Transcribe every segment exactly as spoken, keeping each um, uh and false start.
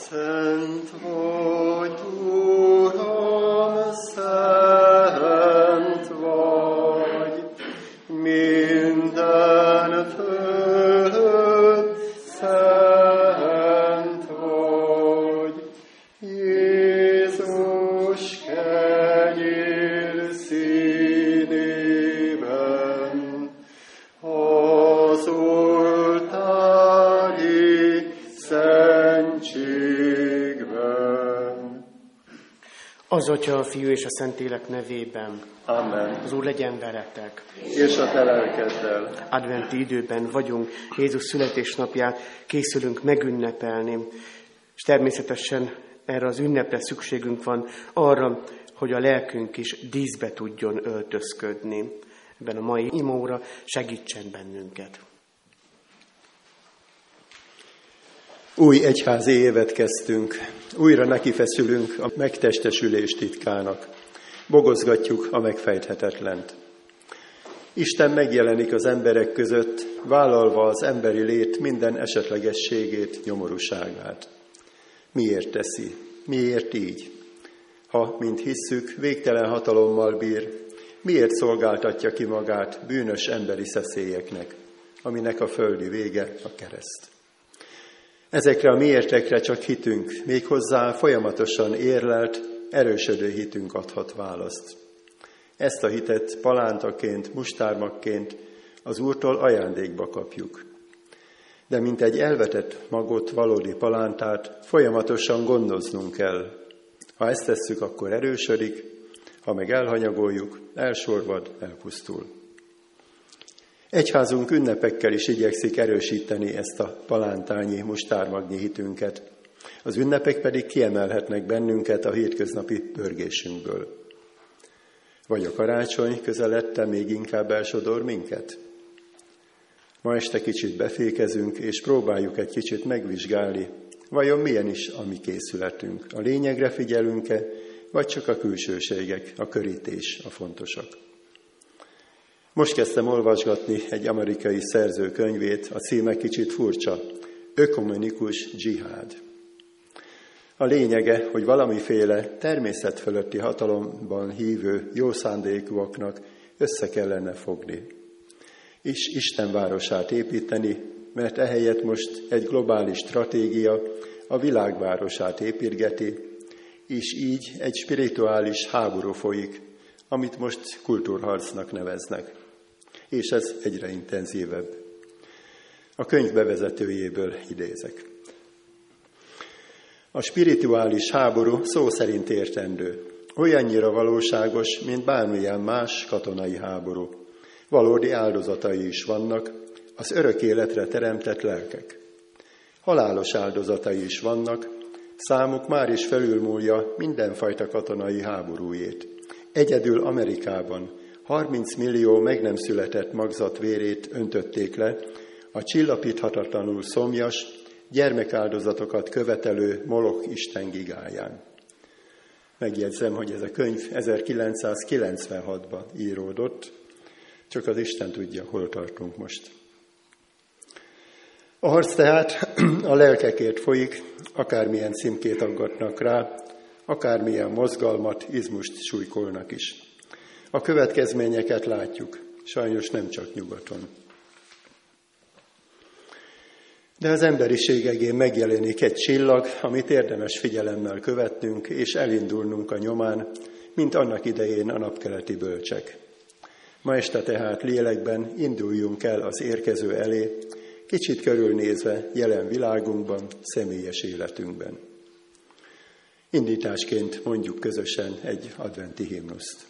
Szent vagy, Uram, szent vagy, minden fölött szent vagy. Jézus kenyér színében, az oltári szentségben. Az Atya, a Fiú és a Szentlélek nevében. Amen. Az Úr legyen veletek. És a te lelkeddel. Adventi időben vagyunk, Jézus születésnapját készülünk megünnepelni, és természetesen erre az ünnepre szükségünk van arra, hogy a lelkünk is díszbe tudjon öltözködni. Ebben a mai imóra segítsen bennünket. Új egyházi évet kezdtünk, újra nekifeszülünk a megtestesülés titkának. Bogozgatjuk a megfejthetetlent. Isten megjelenik az emberek között, vállalva az emberi lét minden esetlegességét, nyomorúságát. Miért teszi? Miért így? Ha, mint hisszük, végtelen hatalommal bír, miért szolgáltatja ki magát bűnös emberi szeszélyeknek, aminek a földi vége a kereszt? Ezekre a miértekre csak hitünk, méghozzá folyamatosan érlelt, erősödő hitünk adhat választ. Ezt a hitet palántaként, mustármagként az Úrtól ajándékba kapjuk. De mint egy elvetett magot, valódi palántát folyamatosan gondoznunk kell. Ha ezt tesszük, akkor erősödik, ha meg elhanyagoljuk, elsorvad, elpusztul. Egyházunk ünnepekkel is igyekszik erősíteni ezt a palántányi, mustármagnyi hitünket. Az ünnepek pedig kiemelhetnek bennünket a hétköznapi pörgésünkből. Vagy a karácsony közeledte még inkább elsodor minket? Ma este kicsit befékezünk, és próbáljuk egy kicsit megvizsgálni, vajon milyen is a mi készületünk. A lényegre figyelünk-e, vagy csak a külsőségek, a körítés a fontosak. Most kezdtem olvasgatni egy amerikai szerző könyvét, a címe kicsit furcsa, Ökumenikus dzsihád. A lényege, hogy valamiféle természet fölötti hatalomban hívő jó szándékúaknak össze kellene fogni, és Isten városát építeni, mert ehelyett most egy globális stratégia a világvárosát építgeti, és így egy spirituális háború folyik, amit most kultúrharcnak neveznek. És ez egyre intenzívebb. A könyv bevezetőjéből idézek. A spirituális háború szó szerint értendő. Olyannyira valóságos, mint bármilyen más katonai háború. Valódi áldozatai is vannak, az örök életre teremtett lelkek. Halálos áldozatai is vannak, számuk már is felülmúlja mindenfajta katonai háborújét. Egyedül Amerikában harminc millió meg nem született magzat vérét öntötték le a csillapíthatatlanul szomjas, gyermekáldozatokat követelő Moloch isten gigáján. Megjegyzem, hogy ez a könyv ezerkilencszázkilencvenhatban íródott, csak az Isten tudja, hol tartunk most. A harc tehát a lelkekért folyik, akármilyen címkét aggatnak rá, akármilyen mozgalmat, izmust súlykolnak is. A következményeket látjuk, sajnos nem csak nyugaton. De az emberiség egén megjelenik egy csillag, amit érdemes figyelemmel követnünk és elindulnunk a nyomán, mint annak idején a napkeleti bölcsek. Ma este tehát lélekben induljunk el az érkező elé, kicsit körülnézve jelen világunkban, személyes életünkben. Indításként mondjuk közösen egy adventi himnuszt.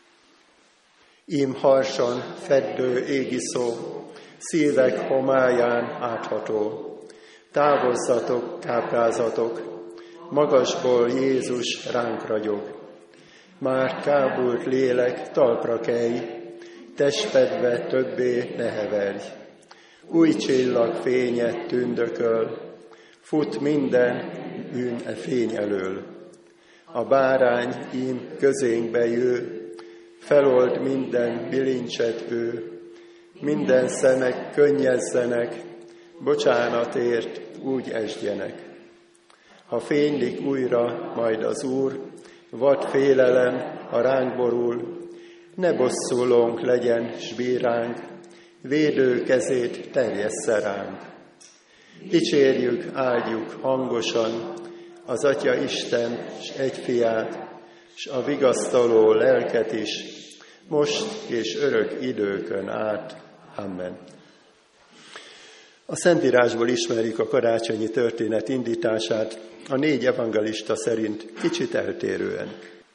Ím harsan feddő égiszó, szívek homályán átható. Távozzatok, káprázatok, magasból Jézus ránk ragyog. Már kábult lélek talpra kelj, testedbe többé ne heverj. Új csillag fénye tündököl, fut minden bűn e fény elől. A bárány ím közénkbe jő, felold minden bilincset ő, minden szemek könnyezzenek, bocsánatért úgy esdjenek. Ha fénylik újra majd az Úr, vad félelem, ha ránk borul, ne bosszulónk legyen s bíránk, védő kezét terjessze ránk. Dicsérjük, áldjuk hangosan az Atya Isten s egy fiát, s a vigasztaló lelket is, most és örök időkön át. Amen. A Szentírásból ismerjük a karácsonyi történet indítását, a négy evangelista szerint kicsit eltérően.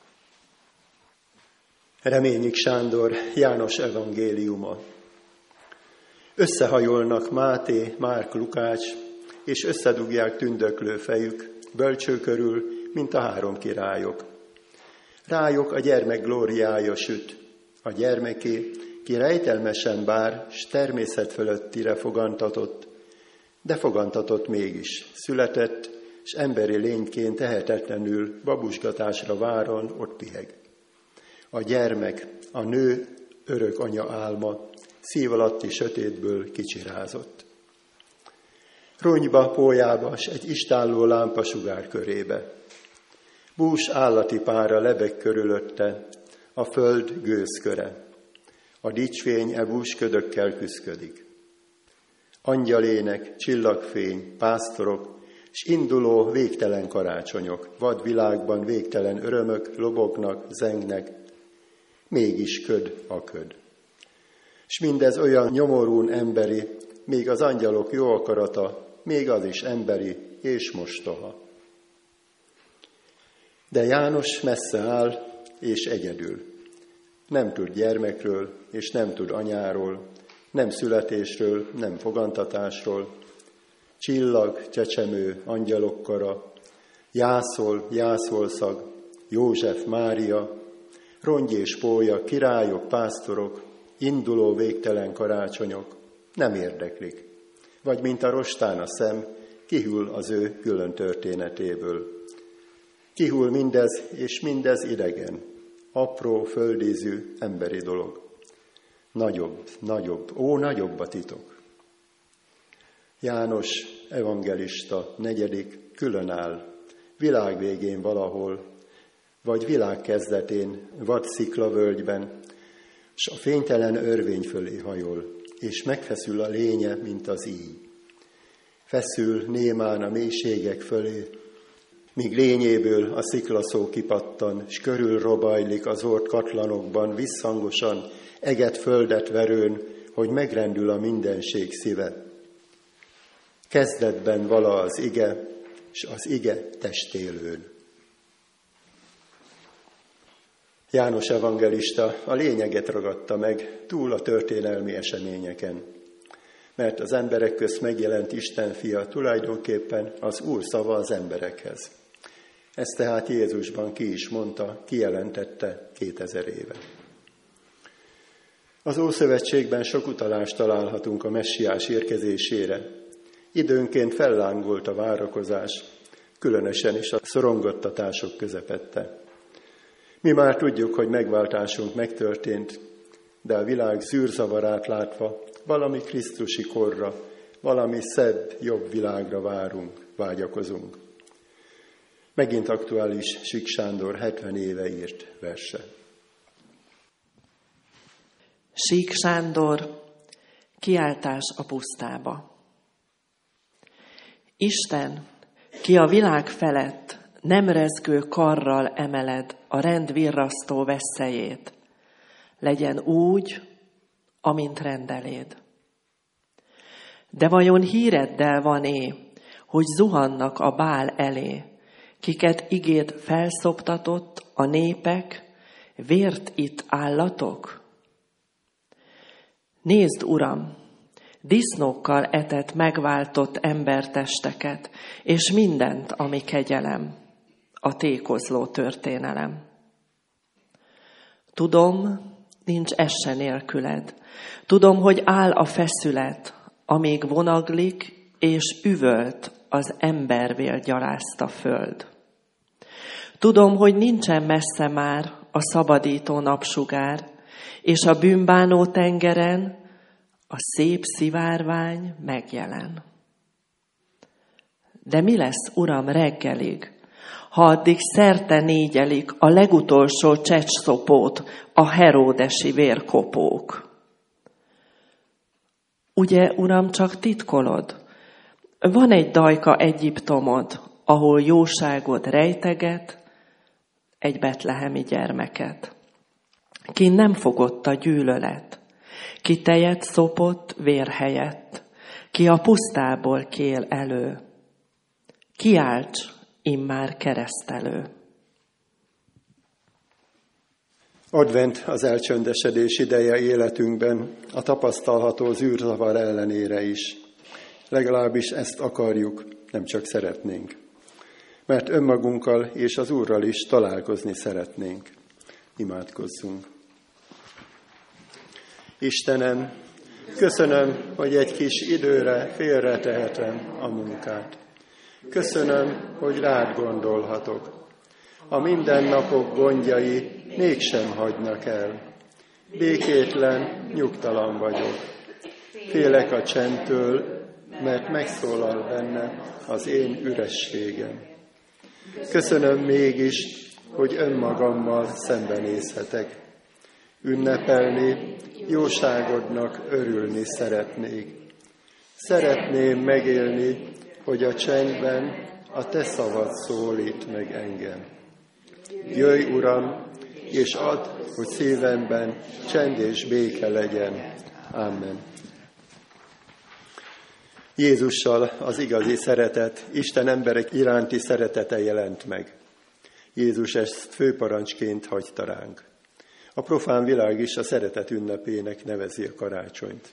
Reményik Sándor János evangéliuma. Összehajolnak Máté, Márk, Lukács, és összedugják tündöklő fejük, bölcső körül, mint a három királyok. Rájuk a gyermek glóriája süt, a gyermeké, ki rejtelmesen bár, s természet fölöttire fogantatott, de fogantatott mégis, született, s emberi lényként tehetetlenül babusgatásra váron ott piheg. A gyermek, a nő örök anya álma, szív alatti sötétből kicsirázott. Ronyba, pólyába, s egy istálló lámpa sugár körébe. Bús állati pára lebeg körülötte, a föld gőzköre. A dicsfény e búsködökkel küszködik. Angyalének, csillagfény, pásztorok, s induló végtelen karácsonyok, vad világban végtelen örömök lobognak, zengnek, mégis köd a köd. S mindez olyan nyomorún emberi, még az angyalok jó akarata, még az is emberi, és mostoha. De János messze áll, és egyedül. Nem tud gyermekről, és nem tud anyáról, nem születésről, nem fogantatásról. Csillag, csecsemő, angyalok kara, jászol, jászolszag, József, Mária, rongy és pólya, királyok, pásztorok, induló végtelen karácsonyok nem érdeklik. Vagy mint a rostán a szem, kihűl az ő külön történetéből. Kihűl mindez, és mindez idegen, apró, földízű, emberi dolog. Nagyobb, nagyobb, ó, nagyobb a titok. János evangelista negyedik külön áll, világ végén valahol, vagy világ kezdetén, vad sziklavölgyben, s a fénytelen örvény fölé hajol, és megfeszül a lénye, mint az íj. Feszül némán a mélységek fölé, míg lényéből a sziklaszó kipattan, s körül robajlik az ort katlanokban, visszhangosan, eget földet verőn, hogy megrendül a mindenség szíve. Kezdetben vala az ige, s az ige testélőn. János evangelista a lényeget ragadta meg túl a történelmi eseményeken, mert az emberek közt megjelent Isten fia tulajdonképpen az Úr szava az emberekhez. Ezt tehát Jézusban ki is mondta, kijelentette kétezer éve. Az Ószövetségben sok utalást találhatunk a messiás érkezésére. Időnként fellángolt a várakozás, különösen is a szorongattatások közepette. Mi már tudjuk, hogy megváltásunk megtörtént, de a világ zűrzavarát látva valami krisztusi korra, valami szebb, jobb világra várunk, vágyakozunk. Megint aktuális Sík Sándor hetven éve írt verse. Sík Sándor, kiáltás a pusztába. Isten, ki a világ felett nem rezgő karral emeled a rend virrasztó veszélyét, legyen úgy, amint rendeléd. De vajon híreddel van-e, hogy zuhannak a Bál elé, kiket igét felszoptatott a népek, vért itt állatok? Nézd, Uram, disznókkal etett megváltott embertesteket, és mindent, ami kegyelem, a tékozló történelem. Tudom, nincs esse nélküled. Tudom, hogy áll a feszület, amíg vonaglik, és üvölt az embervér gyalázta föld. Tudom, hogy nincsen messze már a szabadító napsugár, és a bűnbánó tengeren a szép szivárvány megjelen. De mi lesz, Uram, reggelig, ha addig szerte négyelik a legutolsó csecsszopót a heródesi vérkopók? Ugye, Uram, csak titkolod? Van egy dajka Egyiptomod, ahol jóságod rejteget egy betlehemi gyermeket. Ki nem fogott a gyűlölet, ki tejet szopott vér helyett, ki a pusztából kél elő. Kiálts immár keresztelő. Advent az elcsöndesedés ideje életünkben, a tapasztalható zűrzavar ellenére is. Legalábbis ezt akarjuk, nem csak szeretnénk. Mert önmagunkkal és az Úrral is találkozni szeretnénk. Imádkozzunk. Istenem, köszönöm, hogy egy kis időre félretehetem a munkát. Köszönöm, hogy rád gondolhatok. A mindennapok gondjai mégsem hagynak el. Békétlen, nyugtalan vagyok. Félek a csendtől, mert megszólal benne az én ürességem. Köszönöm mégis, hogy önmagammal szembenézhetek. Ünnepelni, jóságodnak örülni szeretnék. Szeretném megélni, hogy a csendben a te szavad szólít meg engem. Jöjj, Uram, és add, hogy szívemben csend és béke legyen. Amen. Jézussal az igazi szeretet, Isten emberek iránti szeretete jelent meg. Jézus ezt főparancsként hagyta ránk. A profán világ is a szeretet ünnepének nevezi a karácsonyt.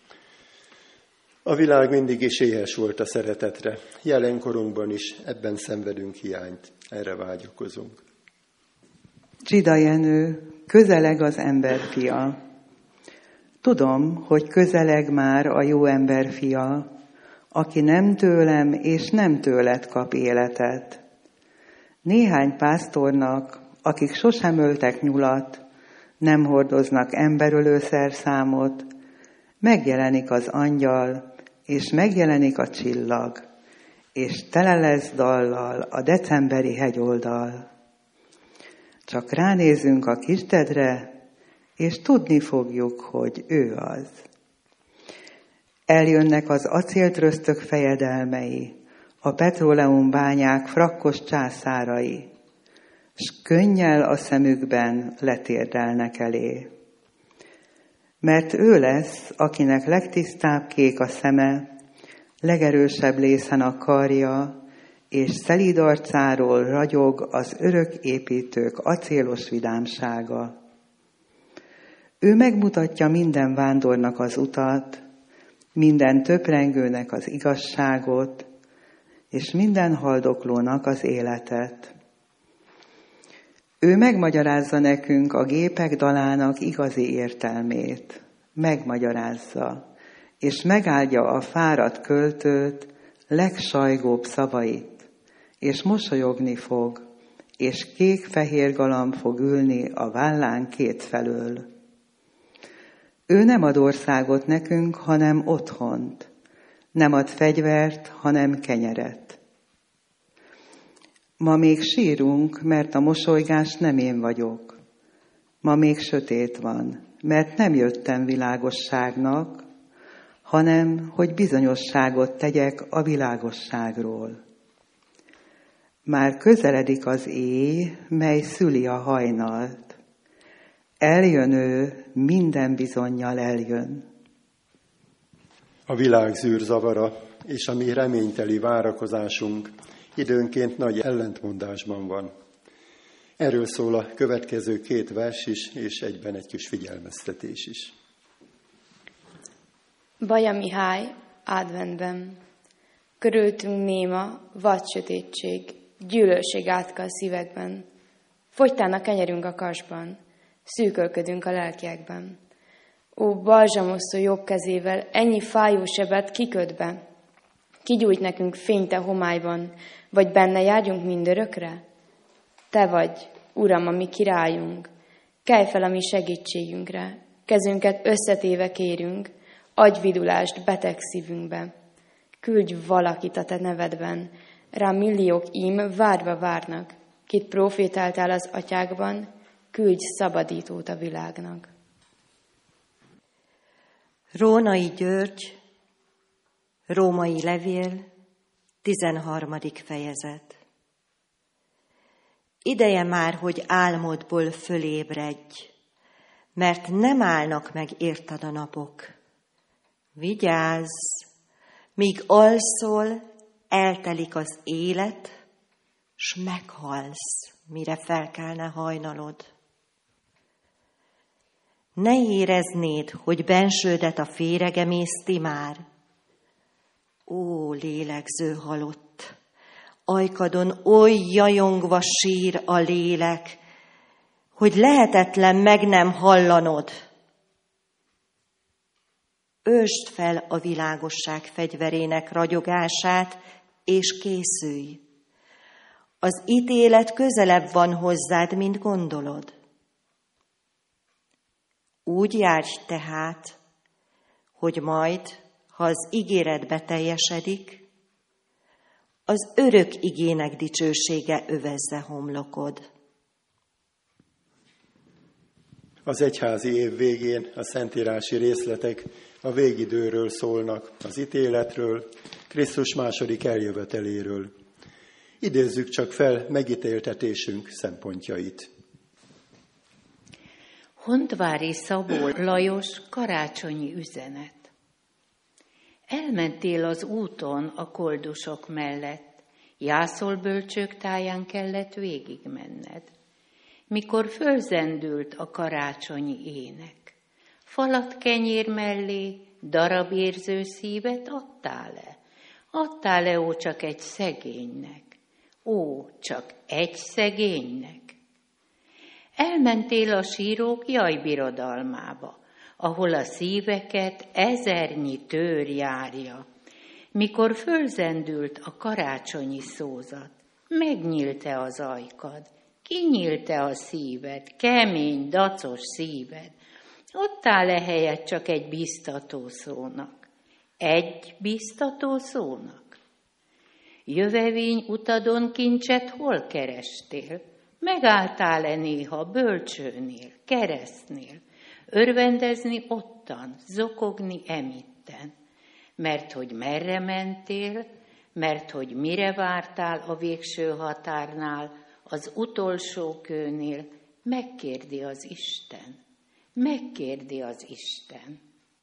A világ mindig is éhes volt a szeretetre. Jelenkorunkban is ebben szenvedünk hiányt. Erre vágyakozunk. Csida Jenő, közeleg az emberfia. Tudom, hogy közeleg már a jó emberfia, aki nem tőlem és nem tőled kap életet. Néhány pásztornak, akik sosem öltek nyulat, nem hordoznak emberölő szerszámot, megjelenik az angyal, és megjelenik a csillag, és tele lesz dallal a decemberi hegyoldal. Csak ránézünk a kisdedre, és tudni fogjuk, hogy ő az. Eljönnek az acéltröztök fejedelmei, a petróleumbányák frakkos császárai, s könnyel a szemükben letérdelnek elé. Mert ő lesz, akinek legtisztább kék a szeme, legerősebb lészen a karja, és szelíd arcáról ragyog az örök építők acélos vidámsága. Ő megmutatja minden vándornak az utat, minden töprengőnek az igazságot, és minden haldoklónak az életet. Ő megmagyarázza nekünk a gépek dalának igazi értelmét. Megmagyarázza, és megáldja a fáradt költőt legsajgóbb szavait, és mosolyogni fog, és kék-fehér galamb fog ülni a vállán kétfelől. Ő nem ad országot nekünk, hanem otthont. Nem ad fegyvert, hanem kenyeret. Ma még sírunk, mert a mosolygás nem én vagyok. Ma még sötét van, mert nem jöttem világosságnak, hanem hogy bizonyosságot tegyek a világosságról. Már közeledik az éj, mely szüli a hajnalt. Eljön ő, minden bizonnyal eljön. A világ zűrzavara és a mi reményteli várakozásunk időnként nagy ellentmondásban van. Erről szól a következő két vers is, és egyben egy kis figyelmeztetés is. Baja Mihály, adventben. Körültünk néma, vad sötétség, gyűlölség átkal szívekben. Fogytán a kenyerünk a kasban, szűkölködünk a lelkiekben. Ó, balzsamosztó jobb kezével ennyi fájó sebet kiköt be. Kigyújt nekünk fényt a homályban, vagy benne járjunk mindörökre? Te vagy, Uram, a mi királyunk, kelj fel a mi segítségünkre, kezünket összetéve kérünk, adj vidulást beteg szívünkbe. küldj valakit a te nevedben, rá milliók ím várva várnak, kit profétáltál az atyákban, küldj szabadítót a világnak. Rónai György, Római levél, tizenharmadik fejezet. Ideje már, hogy álmodból fölébredj, mert nem állnak meg érted a napok. Vigyázz, míg alszol, eltelik az élet, s meghalsz, mire felkelne hajnalod. Ne éreznéd, hogy bensődet a féreg emészti már. Ó, lélegző halott, ajkadon oly jajongva sír a lélek, hogy lehetetlen meg nem hallanod. Ősd fel a világosság fegyverének ragyogását, és készülj. Az ítélet közelebb van hozzád, mint gondolod. Úgy járj tehát, hogy majd, ha az ígéret beteljesedik, az örök igének dicsősége övezze homlokod. Az egyházi év végén a szentírási részletek a végidőről szólnak, az ítéletről, Krisztus második eljöveteléről. Idézzük csak fel megítéltetésünk szempontjait. Hondvári Szabó Lajos karácsonyi üzenet. Elmentél az úton a koldusok mellett, jászolbölcsők táján kellett végigmenned. Mikor fölzendült a karácsonyi ének, falat kenyér mellé darab érző szívet adtál-e? Adtál-e, ó, csak egy szegénynek? Ó, csak egy szegénynek? Elmentél a sírók jajbirodalmába, ahol a szíveket ezernyi tőr járja. Mikor fölzendült a karácsonyi szózat, megnyílt-e az ajkad, kinyílt-e a szíved, kemény, dacos szíved, ott áll-e helyett csak egy biztató szónak, egy biztató szónak? Jövevény utadon kincset hol kerestél? Megálltál-e néha bölcsőnél, keresztnél, örvendezni ottan, zokogni emitten? Mert hogy merre mentél, mert hogy mire vártál a végső határnál, az utolsó kőnél, megkérdi az Isten, megkérdi az Isten.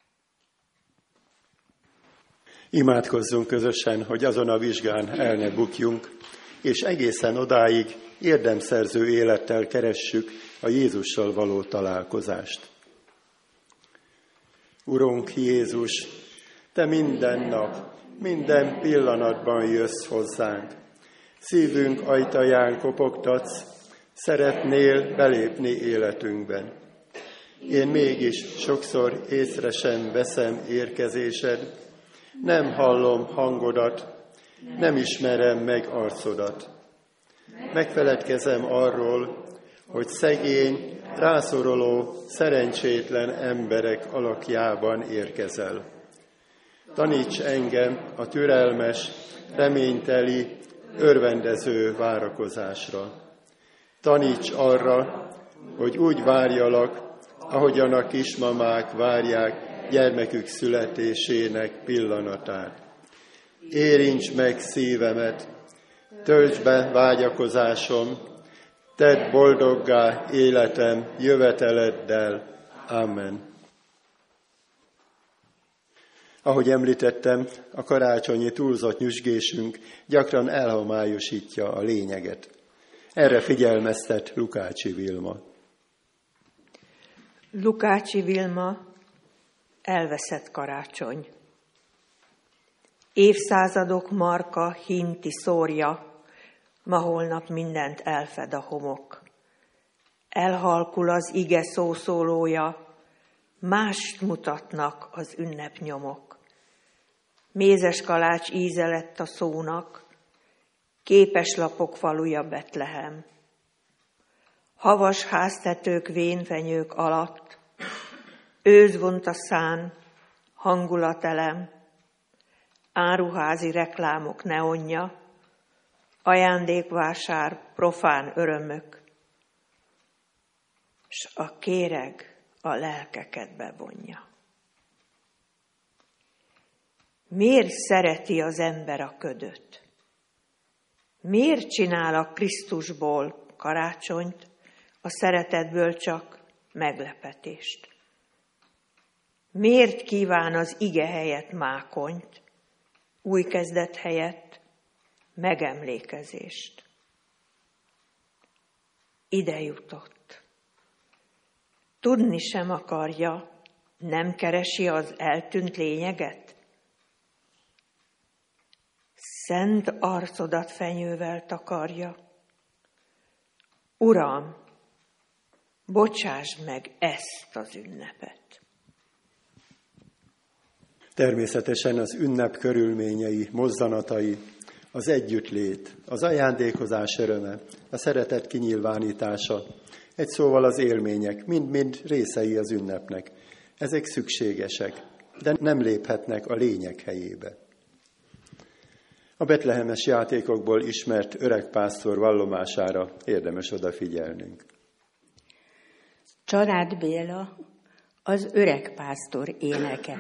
Imádkozzunk közösen, hogy azon a vizsgán el ne bukjunk, és egészen odáig érdemszerző élettel keressük a Jézussal való találkozást. Urunk Jézus, Te minden nap, minden pillanatban jössz hozzánk. Szívünk ajtaján kopogtatsz, szeretnél belépni életünkben. Én mégis sokszor észre sem veszem érkezésed, nem hallom hangodat, nem ismerem meg arcodat. Megfeledkezem arról, hogy szegény, rászoruló, szerencsétlen emberek alakjában érkezel. Taníts engem a türelmes, reményteli, örvendező várakozásra. Taníts arra, hogy úgy várjalak, ahogyan a kismamák várják gyermekük születésének pillanatát. Érints meg szívemet, töltsd be vágyakozásom, tedd boldoggá életem jöveteleddel. Amen. Ahogy említettem, a karácsonyi túlzott nyüzsgésünk gyakran elhomályosítja a lényeget. Erre figyelmeztet Lukácsi Vilma. Lukácsi Vilma, elveszett karácsony. Évszázadok marka hinti szórja, ma holnap mindent elfed a homok. Elhalkul az ige szószólója, mást mutatnak az ünnepnyomok. Mézes kalács íze lett a szónak, képeslapok faluja Betlehem. Havas háztetők vénfenyők alatt, ősz vont a szán, hangulatelem, áruházi reklámok neonja, ajándékvásár profán örömök, s a kéreg a lelkeket bevonja. Miért szereti az ember a ködöt? Miért csinál a Krisztusból karácsonyt, a szeretetből csak meglepetést? Miért kíván az ige helyett mákonyt, új kezdet helyett megemlékezést? Ide jutott. Tudni sem akarja, nem keresi az eltűnt lényeget? Szent arcodat fenyővel takarja. Uram, bocsásd meg ezt az ünnepet. Természetesen az ünnep körülményei, mozzanatai, az együttlét, az ajándékozás öröme, a szeretet kinyilvánítása, egy szóval az élmények, mind-mind részei az ünnepnek. Ezek szükségesek, de nem léphetnek a lényeg helyébe. A betlehemes játékokból ismert öreg pásztor vallomására érdemes odafigyelnünk. Csarád Béla, az öreg pásztor éneke.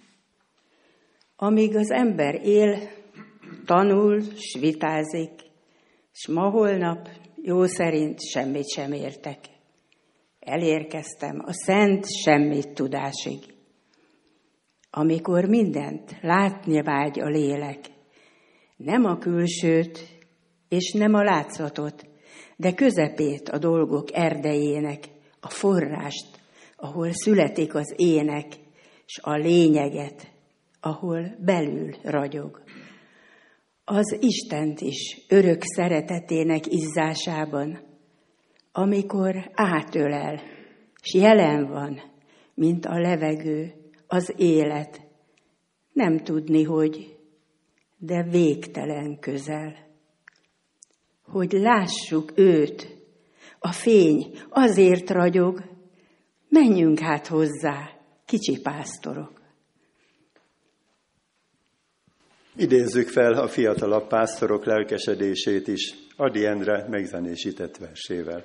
Amíg az ember él, tanul, s vitázik, s ma holnap jó szerint semmit sem értek. Elérkeztem a szent semmit tudásig. Amikor mindent látni vágy a lélek, nem a külsőt és nem a látszatot, de közepét a dolgok erdejének, a forrást, ahol születik az ének, s a lényeget, ahol belül ragyog. Az Istent is örök szeretetének izzásában, amikor átölel, s jelen van, mint a levegő, az élet, nem tudni, hogy, de végtelen közel. Hogy lássuk őt, a fény azért ragyog, menjünk hát hozzá, kicsi pásztorok. Idézzük fel a fiatalabb pásztorok lelkesedését is Ady Endre megzenésített versével.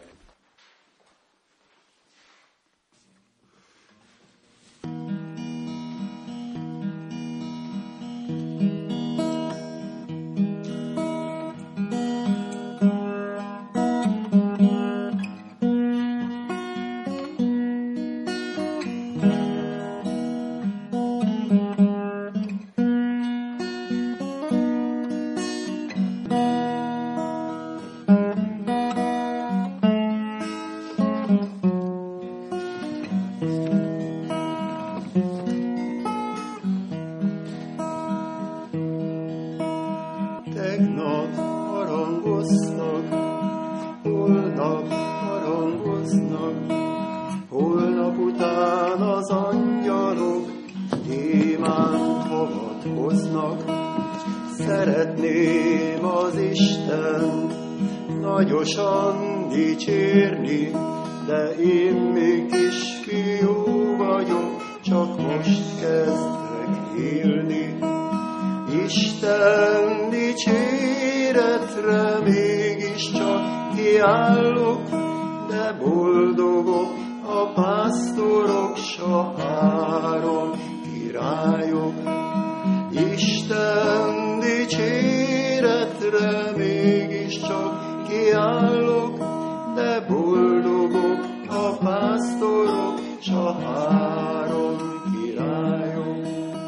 Szeretném az Istent nagyosan dicsérni, de én még kisfiú vagyok, csak most kezdek élni. Isten dicséretre mégiscsak kiállok, de boldogok a pásztorok, s a három királyok. Isten dicséretre mégiscsak kiállok, de boldogok a pásztorok, s a három királyok.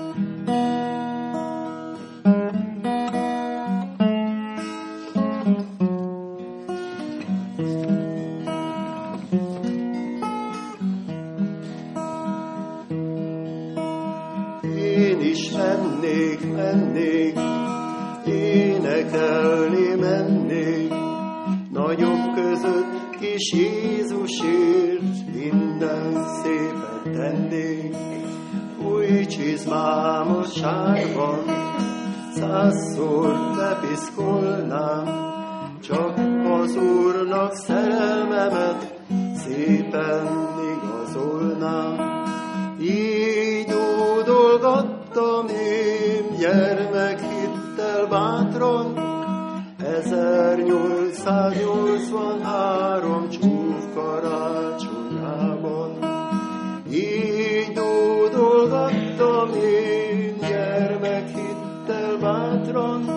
Én is mennék, mennék, énekelni mennék, nagyok között kis Jézusért minden szépet tennék. Új csizmám a sárban, százszor lepiszkolnám, csak az Úrnak szerelmemet szépen igazolnám. Így ódolgattam én gyermek hittel bátran, ezernyolcszáznyolcvanhárom csúf karácsonyában. Így dúdolgattam én gyermek hittel bátran,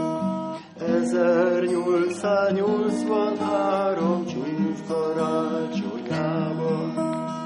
ezernyolcszáznyolcvanhárom csúf karácsonyában.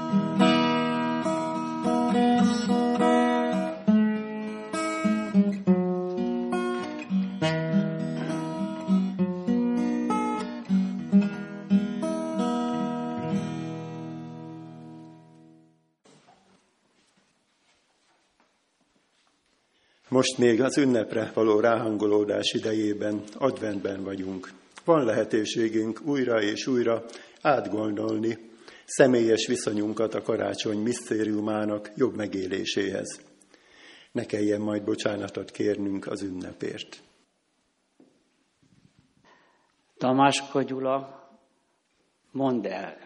Most még az ünnepre való ráhangolódás idejében, adventben vagyunk. Van lehetőségünk újra és újra átgondolni személyes viszonyunkat a karácsony misztériumának jobb megéléséhez. Ne kelljen majd bocsánatot kérnünk az ünnepért. Tamáska Gyula, mondd el,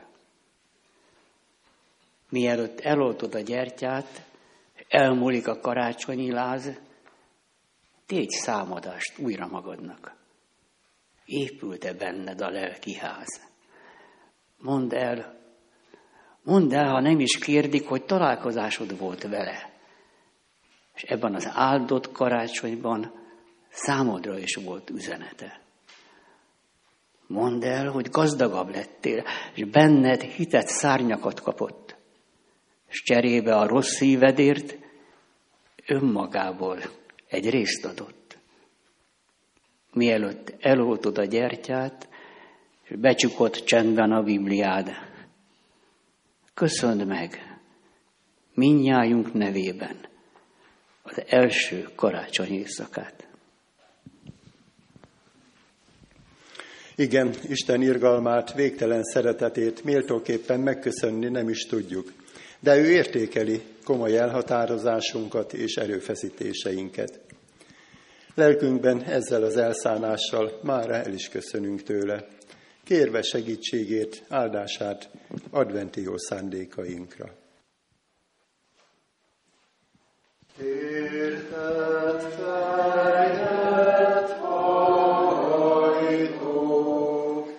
mielőtt eloltod a gyertyát, elmúlik a karácsonyi láz, tégy számadást újra magadnak. Épült-e benned a lelki ház? Mondd el, mondd el, ha nem is kérdik, hogy találkozásod volt vele. És ebben az áldott karácsonyban számodra is volt üzenete. Mondd el, hogy gazdagabb lettél, és benned hitet szárnyakat kapott, és cserébe a rossz szívedért önmagából egy részt adott. Mielőtt eloltod a gyertyát, és becsukott csendben a Bibliád, köszönd meg mindnyájunk nevében az első karácsony éjszakát. Igen, Isten irgalmát, végtelen szeretetét méltóképpen megköszönni nem is tudjuk, de ő értékeli komoly elhatározásunkat és erőfeszítéseinket. Lelkünkben ezzel az elszánással mára el is köszönünk tőle, kérve segítségét, áldását adventi jó szándékainkra. Érted fejet hajtók,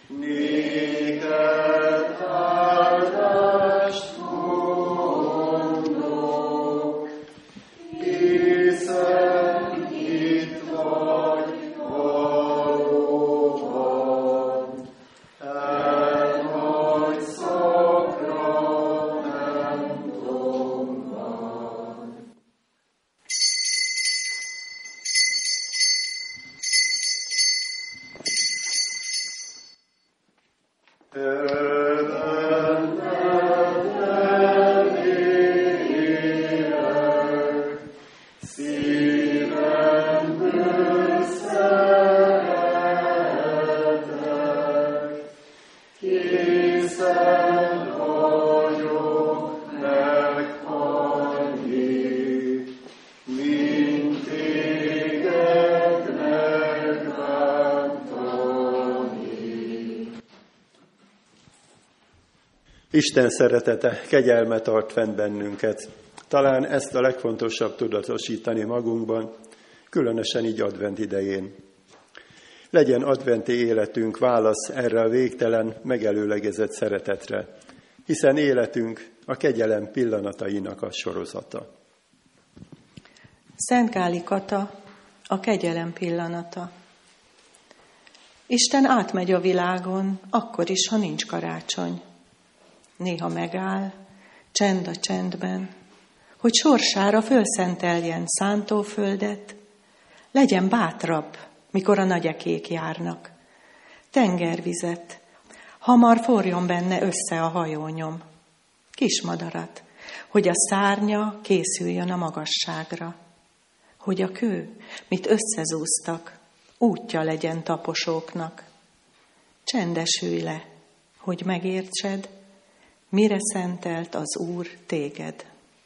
néked áldást mondok, hiszen itt vagy valóban, e nagy szakramentumban. Isten szeretete, kegyelme tart fenn bennünket. Talán ezt a legfontosabb tudatosítani magunkban, különösen így advent idején. Legyen adventi életünk válasz erre a végtelen, megelőlegezett szeretetre, hiszen életünk a kegyelem pillanatainak a sorozata. Szent Gáli Kata, a kegyelem pillanata. Isten átmegy a világon, akkor is, ha nincs karácsony. Néha megáll, csend a csendben, hogy sorsára fölszenteljen szántóföldet, legyen bátrabb, mikor a nagyekék járnak. Tengervizet, hamar forjon benne össze a hajónyom. Kismadarat, hogy a szárnya készüljön a magasságra. Hogy a kő, mit összezúztak, útja legyen taposóknak. Csendesülj le, hogy megértsed, mire szentelt az Úr téged.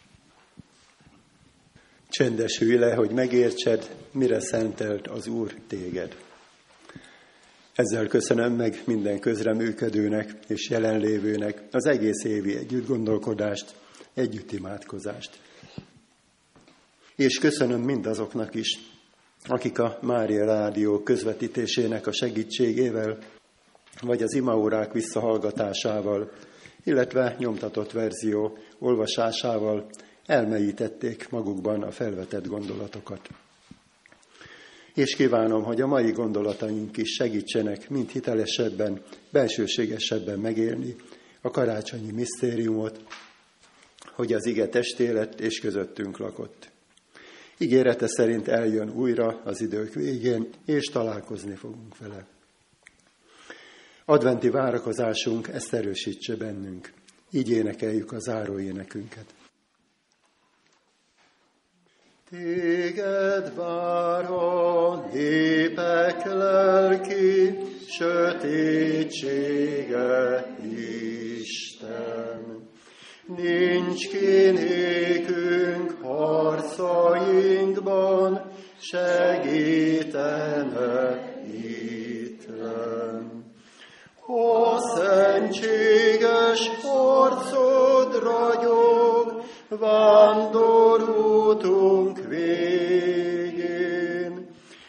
Csendesülj le, hogy megértsed, mire szentelt az Úr téged. Ezzel köszönöm meg minden közreműködőnek és jelenlévőnek az egész évi együttgondolkodást, együtt imádkozást. És köszönöm mindazoknak is, akik a Mária Rádió közvetítésének a segítségével, vagy az imaórák visszahallgatásával, illetve nyomtatott verzió olvasásával elmélyítették magukban a felvetett gondolatokat. És kívánom, hogy a mai gondolataink is segítsenek mind hitelesebben, belsőségesebben megélni a karácsonyi misztériumot, hogy az ige testé lett és közöttünk lakott. Ígérete szerint eljön újra az idők végén, és találkozni fogunk vele. Adventi várakozásunk ezt erősítse bennünk. Így énekeljük a záróénekünket. Téged vár a népek lelki, sötétsége, Isten. Nincs ki nékünk harcainkban, segítene ittlen. A szentséges harcod ragyog, vándorútunk végén.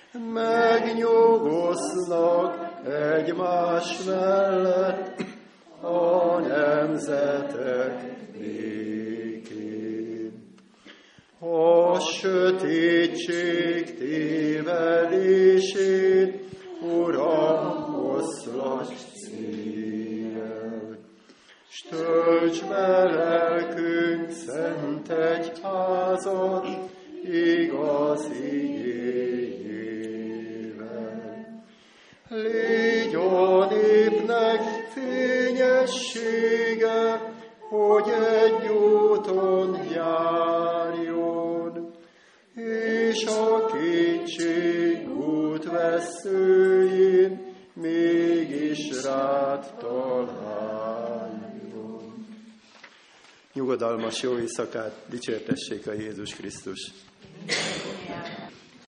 Megnyugosznak egymás mellett a nemzetek békén. A sötétség tévedését, Uram, oszlass széjjel, s tölts be lelkünk szent egyházat igaz igéjével. Légy a népnek fényessége, hogy egy úton járjon, és a kétség útveszőjén mégis rád találjon. Nyugodalmas jó éjszakát, dicsértessék a Jézus Krisztus!